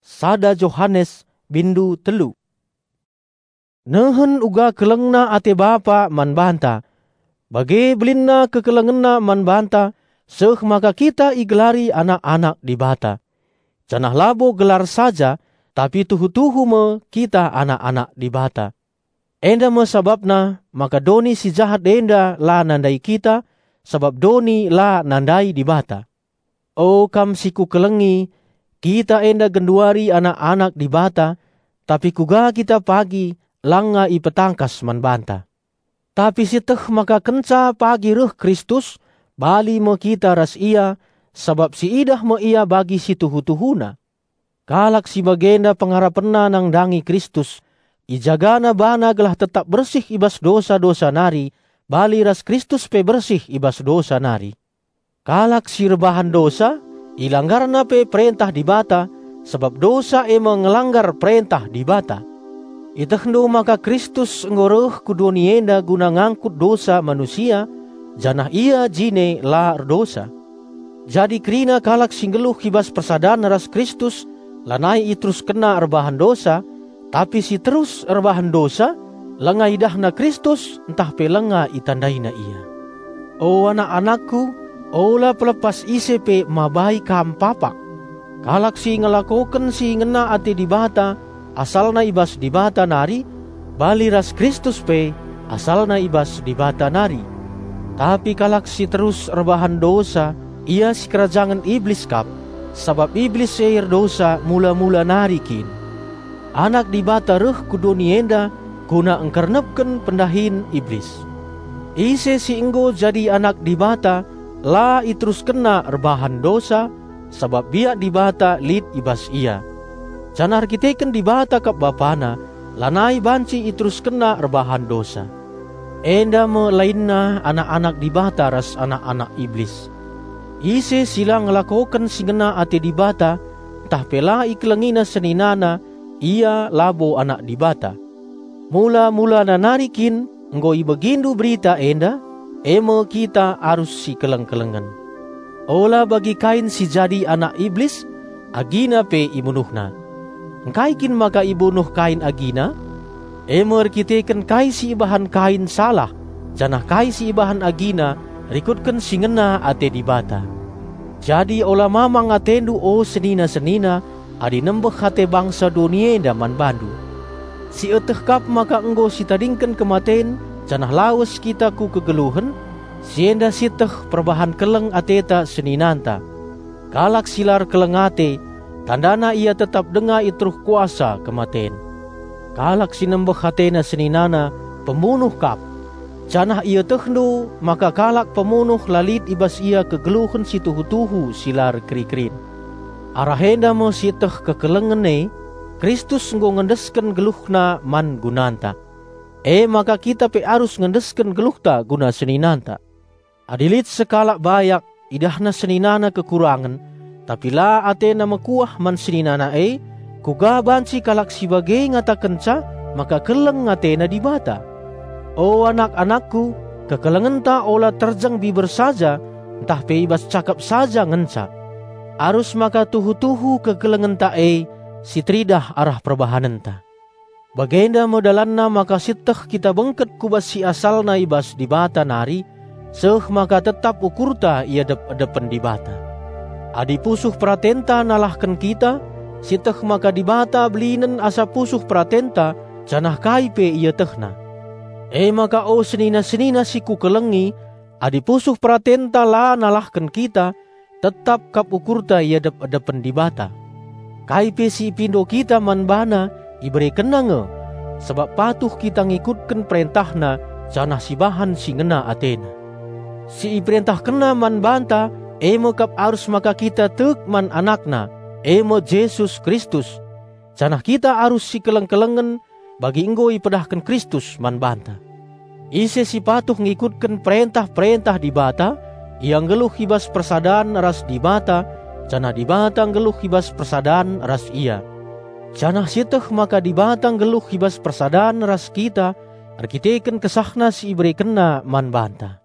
Sada Johannes bindu 3. Nehen uga kelengna ate bapa man banta. Bage belinna kekelengenna man banta, seh maka kita igelari anak-anak di bata. Janah labo gelar saja, tapi tuhu-tuhu me kita anak-anak di bata. Enda me sababna, maka doni si jahat enda la nandai kita, sebab doni la nandai di bata. O kam siku kelengi, kita enda genduari anak-anak di bata, tapi kuga kita pagi langa i petangkas man banta. Tapi siteh maka kenca pagi reh Kristus, bali me kita ras ia, sebab si idah me ia bagi si tuhu-tuhuna. Kalak si bagenda pengharapena nang dangi Kristus, ijagana bana gelah tetap bersih ibas dosa-dosa nari, bali ras Kristus pe bersih ibas dosa nari. Kalak si rebahan dosa, ilanggarna pe perintah di bata, sebab dosa mengelanggar perintah di bata. Itahndo maka Kristus ngoreh kudonienda guna ngangkut dosa manusia, janah ia jine la dosa. Jadi kerina kalak singgeluh kibas persadaan ras Kristus, lanai terus kena rebahan dosa, tapi si terus rebahan dosa, lenga idahna Kristus, entah pe lenga itandaina ia. O anak-anakku, ola pelepas ise pe mabai kam papak. Kalak si ngelakoken si ngena ate di bata, asalna ibas di bata nari, bali ras Kristus pe, asalna ibas di bata nari. Tapi kalak si terus rebahan dosa, ia si kerajangan iblis kap, sebab iblis seir dosa mula-mula narikin. Anak di bata reh kudonienda, guna engkernepken pendahin iblis. Ise si enggo jadi anak di bata, la itrus kena rebahan dosa, sebab biak di bata lid ibas ia. Janar kiteken di bata kap bapana, lanai banci itrus kena rebahan dosa. Enda me lainna anak-anak di bata ras anak-anak iblis. Ise sila ngelakoken singena ate di bata, tah pela ikelengina seninana, ia labo anak di bata. Mula-mula nanarikin, nggo ibegindu berita enda, emo kita harus si keleng-kelengan. Ola bagi kain si jadi anak iblis, agina pe ibunuhna. Engkaikin maka ibunuh kain agina, emer kiteken kai si ibahan kain salah, janah kai si ibahan agina, rikutken singena ate di bata. Jadi ola mamang atendu o senina-senina, adi nembeh hate bangsa dunia daman bandu. Si eteh kap maka enggo si tadingken kematen, janah lawas kita ku kegeluhen, sienda siteh perbahan keleng ateta seninanta. Kalak silar keleng ate, tandana ia tetap denga itruh kuasa kematen. Kalak sinembeh hatena seninana, pembunuh kap. Janah ia tehnu, maka kalak pemunuh lalit ibas ia kegeluhen si tuhu-tuhu silar keri-kerin. Arahenda mo si teh kekelengene, Kristus nggo ngendesken geluhna man gunanta. Maka kita pe harus ngendesken geluhta guna seninanta. Adilit sekalak bayak, idahna seninana kekurangan, tapi la atena mekuah man seninana kuga banci kalak si bagai ngata kenca, maka keleng atena di bata. O anak-anakku, kekelengenta ola terjang biber saja, entah pe ibas cakap saja ngenca. Arus maka tuhu-tuhu kekelengenta si tridah arah perbahanenta. Bagenda modalanna maka siteh kita bengket kubas si asalna ibas di bata nari, seh maka tetap ukurta ia depen di bata. Adi pusuh pratenta nalahkan kita, siteh maka di bata belinen asa pusuh pratenta, janah kai pe ia tehna. Maka o senina-senina si ku kelengi, adi pusuh pratenta la nalahkan kita, tetap kap ukurta ia depen di bata. Kai pe si pindo kita man bana, iberi kenange, sebab patuh kita ngikutkan perintahna, janah si bahan si ngena atena. Si perintah kena man banta, emo kap harus maka kita tek man anakna, emo Yesus Kristus. Janah kita harus si keleng-kelengen, bagi enggo ipedahkan Kristus man banta. Ise si patuh ngikutkan perintah-perintah di bata, yang geluh hibas persadaan ras di bata, janah di bata geluh hibas persadaan ras ia. Janah siteh maka di bata geluh hibas persadaan ras kita, arkiteken kesahna si iberi kena man banta.